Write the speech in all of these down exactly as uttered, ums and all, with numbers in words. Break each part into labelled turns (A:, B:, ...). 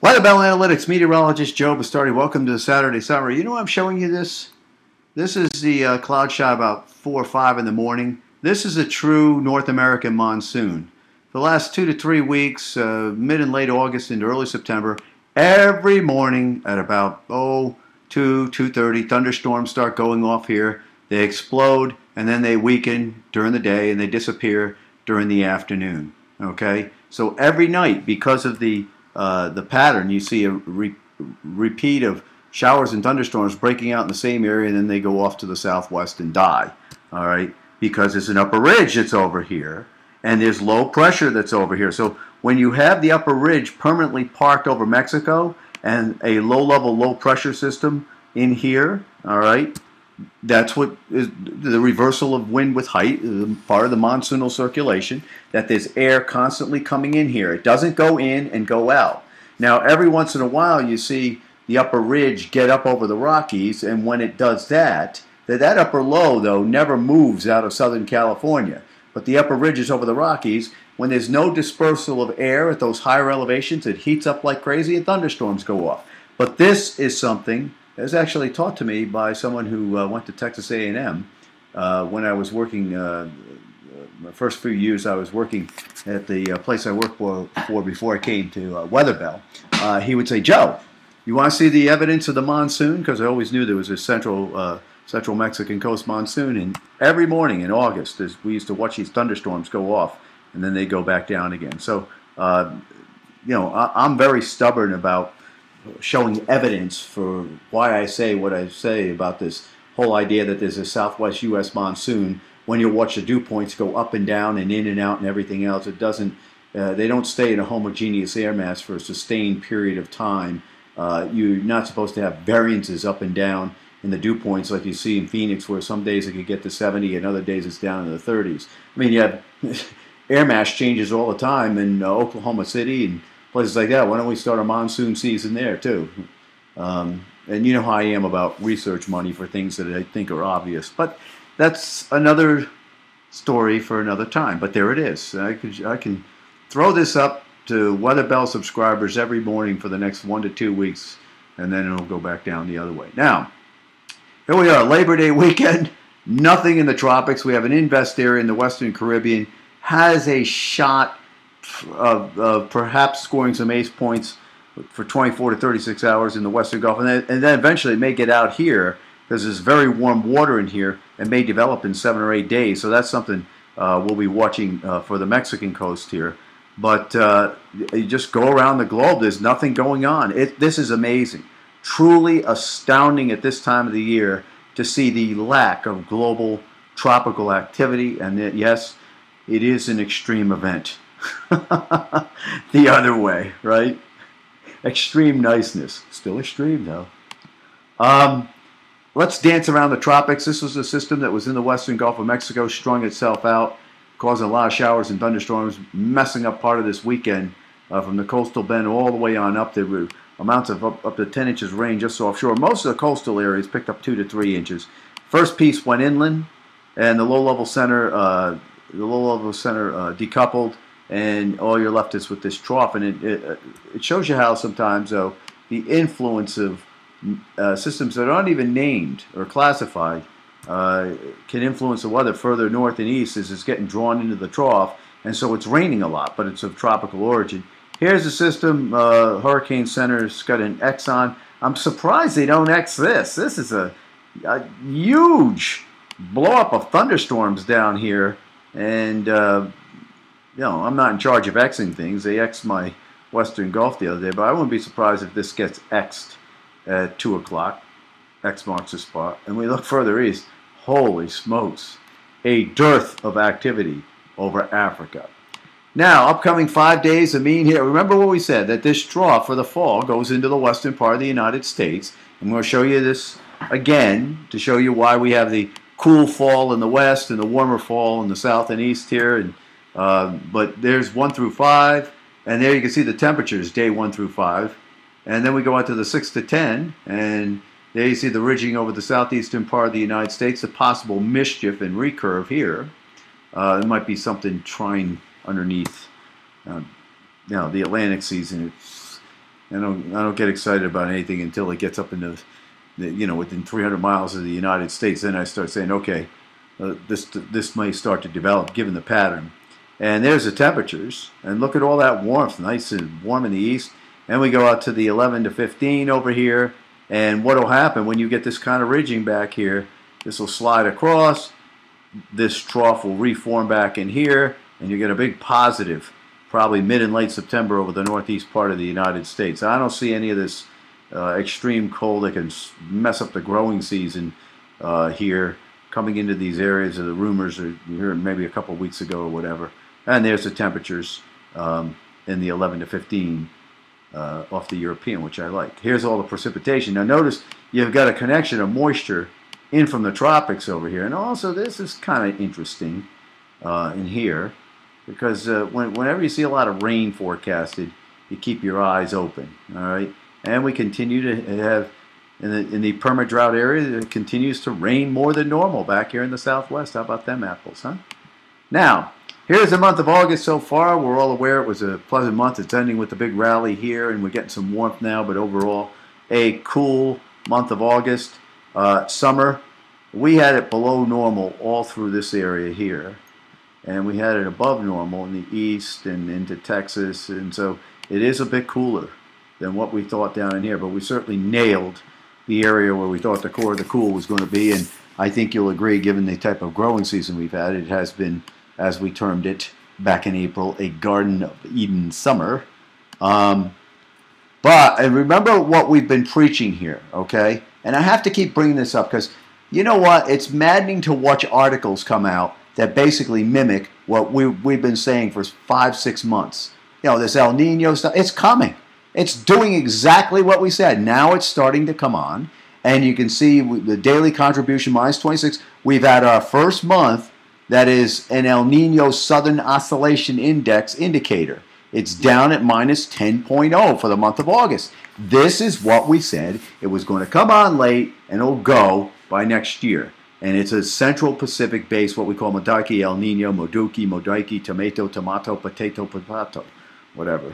A: Weather Bell Analytics meteorologist Joe Bastardi. Welcome to the Saturday Summary. You know why I'm showing you this? This is the uh, cloud shot about four or five in the morning. This is a true North American monsoon. For the last two to three weeks, uh, mid and late August into early September, every morning at about oh two two thirty, thunderstorms start going off here. They explode and then they weaken during the day and they disappear during the afternoon. Okay, so every night, because of the uh, the pattern, you see a re- repeat of showers and thunderstorms breaking out in the same area, and then they go off to the southwest and die. All right, because there's an upper ridge that's over here, and there's low pressure that's over here. So when you have the upper ridge permanently parked over Mexico and a low-level, low-pressure system in here, all right, that's what is the reversal of wind with height, part of the monsoonal circulation, that there's air constantly coming in here. It doesn't go in and go out. Now, every once in a while, you see the upper ridge get up over the Rockies, and when it does that, that, that upper low, though, never moves out of Southern California. But the upper ridges over the Rockies, when there's no dispersal of air at those higher elevations, it heats up like crazy and thunderstorms go off. But this is something that was actually taught to me by someone who uh, went to Texas A and M uh, when I was working, uh, my first few years I was working at the uh, place I worked for, for before I came to uh, Weather Bell. Uh, he would say, Joe, you want to see the evidence of the monsoon? Because I always knew there was a central uh, central Mexican coast monsoon. And every morning in August, we used to watch these thunderstorms go off, and then they go back down again. So, uh, you know, I, I'm very stubborn about showing evidence for why I say what I say about this whole idea that there's a southwest U S monsoon. When you watch the dew points go up and down and in and out and everything else, it doesn't. Uh, they don't stay in a homogeneous air mass for a sustained period of time. Uh, you're not supposed to have variances up and down in the dew points like you see in Phoenix, where some days it could get to seventy and other days it's down in the thirties. I mean, you have air mass changes all the time in uh, Oklahoma City and places like that. Why don't we start a monsoon season there too? Um, and you know how I am about research money for things that I think are obvious. But that's another story for another time. But there it is. I can, I can throw this up to Weather Bell subscribers every morning for the next one to two weeks, and then it'll go back down the other way. Now, here we are, Labor Day weekend. Nothing in the tropics. We have an invest area in the Western Caribbean. Has a shot Of, of perhaps scoring some ace points for twenty-four to thirty-six hours in the Western Gulf. And then, and then eventually it may get out here because there's very warm water in here and may develop in seven or eight days. So that's something uh, we'll be watching uh, for the Mexican coast here. But uh, you just go around the globe. There's nothing going on. It, this is amazing. Truly astounding at this time of the year to see the lack of global tropical activity. And it, yes, it is an extreme event. The other way, right? Extreme niceness. Still extreme, though. Um, let's dance around the tropics. This was a system that was in the Western Gulf of Mexico, strung itself out, causing a lot of showers and thunderstorms, messing up part of this weekend uh, from the coastal bend all the way on up. There were amounts of up, up to ten inches rain just offshore. Most of the coastal areas picked up two to three inches. First piece went inland, and the low-level center, uh, the low-level center uh, decoupled. And all you're left is with this trough, and it it, it shows you how sometimes, though, the influence of uh, systems that aren't even named or classified uh, can influence the weather further north and east as it's getting drawn into the trough, and so it's raining a lot, but it's of tropical origin. Here's the system. Uh, Hurricane Center's got an X on. I'm surprised they don't X this. This is a, a huge blow-up of thunderstorms down here, and uh, you know, I'm not in charge of Xing things. They X'd my Western Gulf the other day, but I wouldn't be surprised if this gets X'd at two o'clock. X marks the spot. And we look further east. Holy smokes. A dearth of activity over Africa. Now, upcoming five days, the mean here. Remember what we said, that this trough for the fall goes into the western part of the United States. I'm going to show you this again to show you why we have the cool fall in the west and the warmer fall in the south and east here. And Uh, but there's one through five, and there you can see the temperatures, day one through five. And then we go out to the six to ten, and there you see the ridging over the southeastern part of the United States, the possible mischief and recurve here. Uh, there might be something trying underneath. Uh, you know, the Atlantic season, it's I don't, I don't get excited about anything until it gets up into, the, you know, within three hundred miles of the United States. Then I start saying, okay, uh, this this may start to develop given the pattern. And there's the temperatures. And look at all that warmth, nice and warm in the east. And we go out to the eleven to fifteen over here. And what will happen when you get this kind of ridging back here, this will slide across. This trough will reform back in here. And you get a big positive, probably mid and late September over the northeast part of the United States. I don't see any of this uh, extreme cold that can mess up the growing season uh, here coming into these areas. Of the rumors are here maybe a couple weeks ago or whatever. And there's the temperatures um, in the eleven to fifteen uh, off the European, which I like. Here's all the precipitation. Now notice you've got a connection of moisture in from the tropics over here. And also this is kind of interesting uh, in here because uh, when, whenever you see a lot of rain forecasted, you keep your eyes open. All right, and we continue to have in the, in the perma-drought area, it continues to rain more than normal back here in the southwest. How about them apples, huh? Now, here's the month of August so far. We're all aware it was a pleasant month. It's ending with the big rally here, and we're getting some warmth now, but overall, a cool month of August. Uh, summer, we had it below normal all through this area here, and we had it above normal in the east and into Texas, and so it is a bit cooler than what we thought down in here, but we certainly nailed the area where we thought the core of the cool was going to be, and I think you'll agree, given the type of growing season we've had, it has been, as we termed it back in April, a Garden of Eden summer. Um, but and remember what we've been preaching here, okay? And I have to keep bringing this up because, you know what, it's maddening to watch articles come out that basically mimic what we, we've been saying for five, six months. You know, this El Nino stuff, it's coming. It's doing exactly what we said. Now it's starting to come on. And you can see the daily contribution, minus twenty-six. We've had our first month that is an El Nino Southern Oscillation Index indicator. It's down at minus ten point oh for the month of August. This is what we said. It was going to come on late and it'll go by next year. And it's a Central Pacific base, what we call Modaiki, El Nino, Moduki, Modaiki, Tomato, Tomato, Potato, Potato, whatever.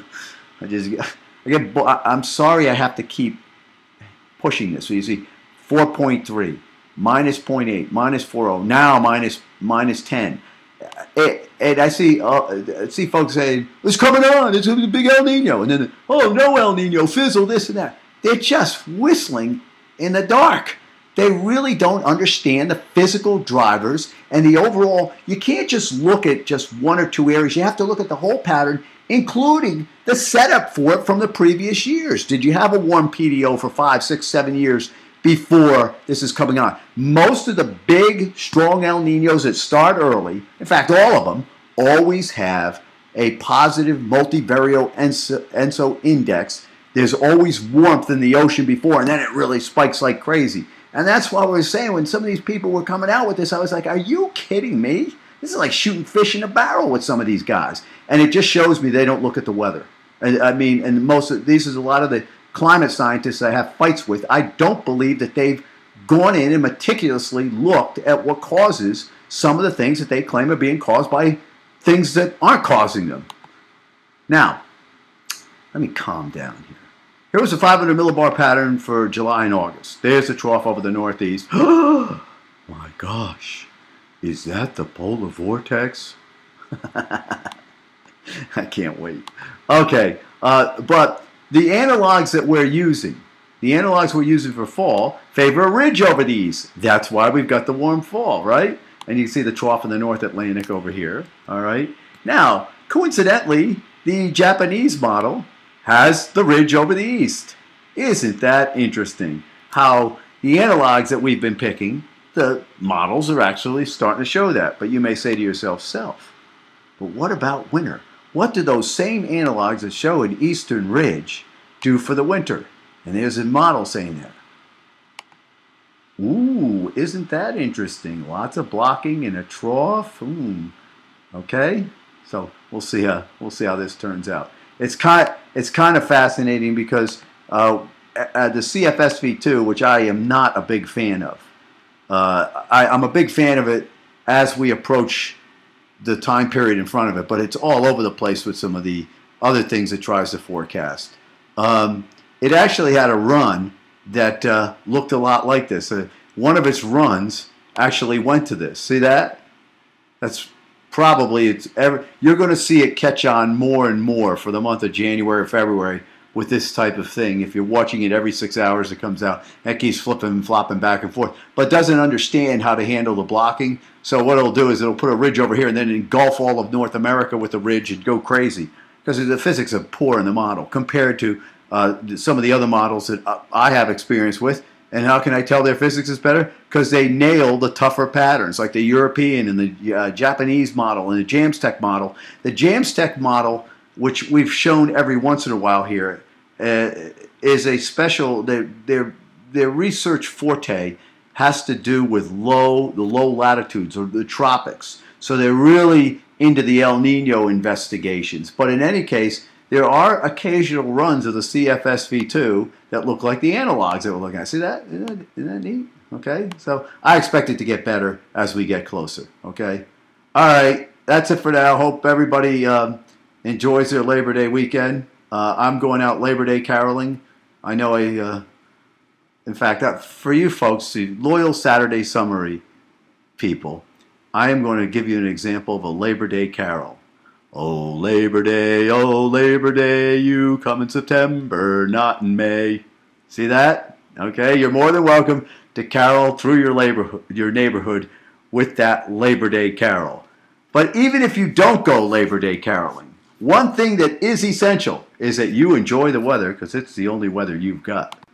A: I just, I get, I'm sorry I have to keep pushing this. So you see, four point three, minus zero point eight, minus four point oh, now minus minus ten. It, and I see, uh, see folks saying, "It's coming on. It's a big El Nino," and then, "Oh, no El Nino, fizzle this and that." They're just whistling in the dark. They really don't understand the physical drivers and the overall. You can't just look at just one or two areas. You have to look at the whole pattern, including the setup for it from the previous years. Did you have a warm P D O for five, six, seven years before this is coming on? Most of the big, strong El Ninos that start early, in fact, all of them, always have a positive multivariate ENSO, ENSO index. There's always warmth in the ocean before, and then it really spikes like crazy. And that's why we were saying when some of these people were coming out with this, I was like, are you kidding me? This is like shooting fish in a barrel with some of these guys. And it just shows me they don't look at the weather. I, I mean, and most of these is a lot of the climate scientists I have fights with. I don't believe that they've gone in and meticulously looked at what causes some of the things that they claim are being caused by things that aren't causing them. Now, let me calm down here. Here was a five hundred millibar pattern for July and August. There's the trough over the northeast. Oh my gosh. Is that the polar vortex? I can't wait. Okay, uh, but the analogs that we're using, the analogs we're using for fall, favor a ridge over the east. That's why we've got the warm fall, right? And you can see the trough in the North Atlantic over here, all right? Now, coincidentally, the Japanese model has the ridge over the east. Isn't that interesting? How the analogs that we've been picking, the models are actually starting to show that. But you may say to yourself, self, but what about winter? What do those same analogs that show an eastern ridge do for the winter? And there's a model saying that. Ooh, isn't that interesting? Lots of blocking in a trough. Ooh. Okay, so we'll see how we'll see how this turns out. It's kind it's kind of fascinating because uh, uh, the C F S V two, which I am not a big fan of, uh, I, I'm a big fan of it as we approach the time period in front of it, but it's all over the place with some of the other things it tries to forecast. Um, it actually had a run that uh, looked a lot like this. Uh, one of its runs actually went to this. See that? That's probably it's ever. You're going to see it catch on more and more for the month of January or February with this type of thing. If you're watching it every six hours, it comes out. That keeps flipping and flopping back and forth, but doesn't understand how to handle the blocking. So what it'll do is it'll put a ridge over here and then engulf all of North America with the ridge and go crazy because the physics are poor in the model compared to uh, some of the other models that I have experience with. And how can I tell their physics is better? Because they nail the tougher patterns, like the European and the uh, Japanese model and the Jamstech model. The Jamstech model, which we've shown every once in a while here, uh, is a special. Their their their research forte has to do with low the low latitudes or the tropics. So they're really into the El Nino investigations. But in any case, there are occasional runs of the C F S V two that look like the analogs that we're looking at. See that? Isn't that, isn't that neat? Okay, so I expect it to get better as we get closer. Okay, all right, that's it for now. Hope everybody um, enjoys their Labor Day weekend. Uh, I'm going out Labor Day caroling. I know I, uh, in fact, uh, for you folks, the loyal Saturday Summary people, I am going to give you an example of a Labor Day carol. Oh, Labor Day, oh, Labor Day, you come in September, not in May. See that? Okay, you're more than welcome to carol through your, labor, your neighborhood with that Labor Day carol. But even if you don't go Labor Day caroling, one thing that is essential is that you enjoy the weather because it's the only weather you've got.